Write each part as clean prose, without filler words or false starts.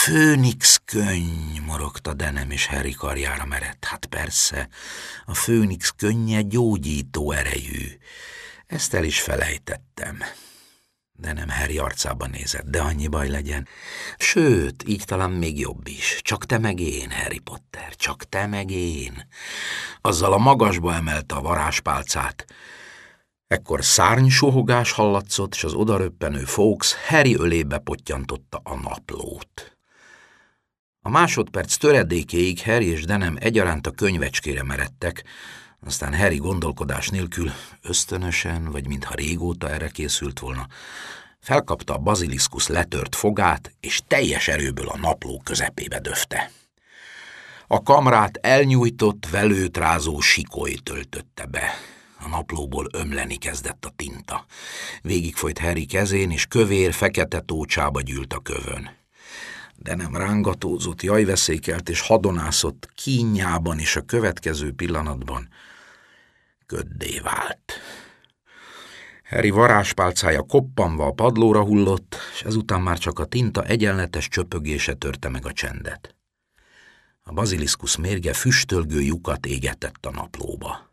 Főnix könny, morogta Denem, és Harry karjára merett. Hát persze, a főnix könnye gyógyító erejű. Ezt el is felejtettem. Denem Harry arcába nézett, de annyi baj legyen. Sőt, így talán még jobb is. Csak te meg én, Harry Potter, csak te meg én. Azzal a magasba emelte a varázspálcát. Ekkor szárnysuhogás hallatszott, és az odaröppenő Fawkes Harry ölébe pottyantotta a naplót. A másodperc töredékéig Harry és Denem egyaránt a könyvecskére meredtek, aztán Harry gondolkodás nélkül, ösztönösen, vagy mintha régóta erre készült volna, felkapta a baziliszkusz letört fogát, és teljes erőből a napló közepébe döfte. A kamrát elnyújtott, velőt rázó sikoly töltötte be. A naplóból ömleni kezdett a tinta. Végigfolyt Harry kezén, és kövér, fekete tócsába gyűlt a kövön. De nem rángatózott, jajveszékelt és hadonászott kínjában, és a következő pillanatban köddé vált. Harry varázspálcája koppanva a padlóra hullott, és ezután már csak a tinta egyenletes csöpögése törte meg a csendet. A baziliszkusz mérge füstölgő lyukat égetett a naplóba.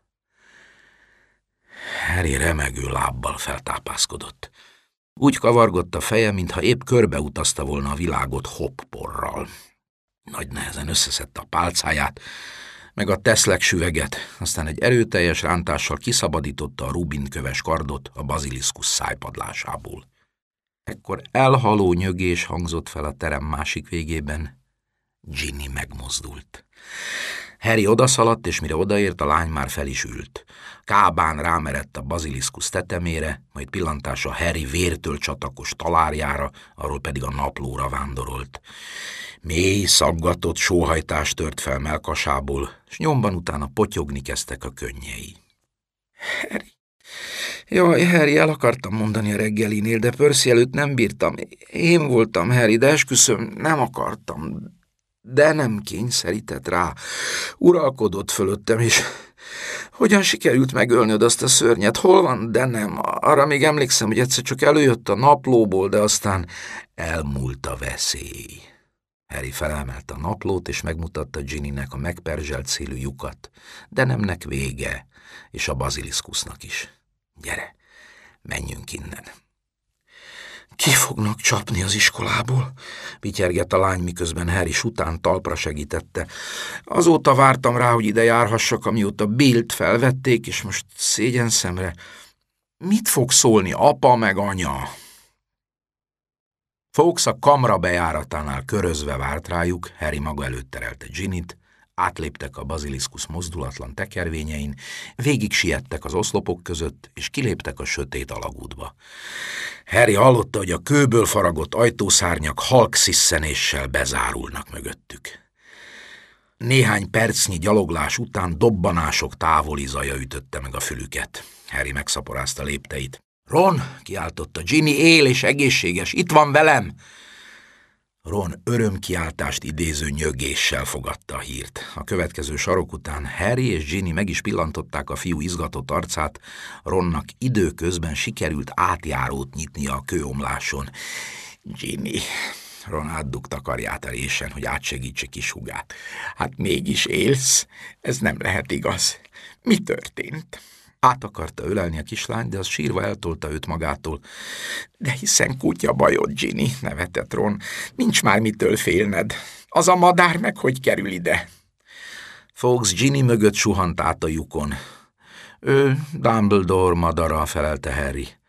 Harry remegő lábbal feltápászkodott. Úgy kavargott a feje, mintha épp körbeutazta volna a világot hoppporral. Nagy nehezen összeszedte a pálcáját, meg a teszlek süveget, aztán egy erőteljes rántással kiszabadította a rubinköves kardot a baziliszkusz szájpadlásából. Ekkor elhaló nyögés hangzott fel a terem másik végében. Ginny megmozdult. Harry odaszaladt, és mire odaért, a lány már fel is ült. Kábán rámerett a baziliszkusz tetemére, majd pillantása Harry vértől csatakos talárjára, arról pedig a naplóra vándorolt. Mély, szaggatott sóhajtás tört fel mellkasából, s nyomban utána potyogni kezdtek a könnyei. Harry. Jaj, Harry, el akartam mondani a reggelinél, de Percy előtt nem bírtam. Én voltam, Harry, de esküszöm, nem akartam. De nem kényszerített rá. Uralkodott fölöttem, és hogyan sikerült megölnöd azt a szörnyet? Hol van? De nem. Arra még emlékszem, hogy egyszer csak előjött a naplóból, de aztán elmúlt a veszély. Harry felemelte a naplót, és megmutatta Ginnynek a megperzselt szélű lyukat. De nemnek vége, és a baziliszkusznak is. Gyere, menjünk innen. Ki fognak csapni az iskolából? Vityergett a lány, miközben Harry után talpra segítette. Azóta vártam rá, hogy ide járhassak, amióta Billt felvették, és most szégyenszemre. Mit fog szólni apa meg anya? Fawkes a kamra bejáratánál körözve várt rájuk, Harry maga előtt terelte Ginnyt, átléptek a baziliszkusz mozdulatlan tekervényein, végig siettek az oszlopok között, és kiléptek a sötét alagútba. Harry hallotta, hogy a kőből faragott ajtószárnyak halk szisszenéssel bezárulnak mögöttük. Néhány percnyi gyaloglás után dobbanások távoli zaja ütötte meg a fülüket. Harry megszaporázta lépteit. Ron, kiáltotta, Ginny él és egészséges, itt van velem! Ron örömkiáltást idéző nyögéssel fogadta a hírt. A következő sarok után Harry és Ginny meg is pillantották a fiú izgatott arcát, Ronnak időközben sikerült átjárót nyitnia a kőomláson. Ginny, Ron átdugta karját a résen, hogy átsegítse kis húgát. Hát mégis élsz? Ez nem lehet igaz. Mi történt? Át akarta ölelni a kislányt, de az sírva eltolta őt magától. De hiszen kutya bajod, Ginny, nevetett Ron. Nincs már mitől félned. Az a madár meg hogy kerül ide? Fawkes Ginny mögött suhant át a lyukon. Ő Dumbledore madara, felelte Harry.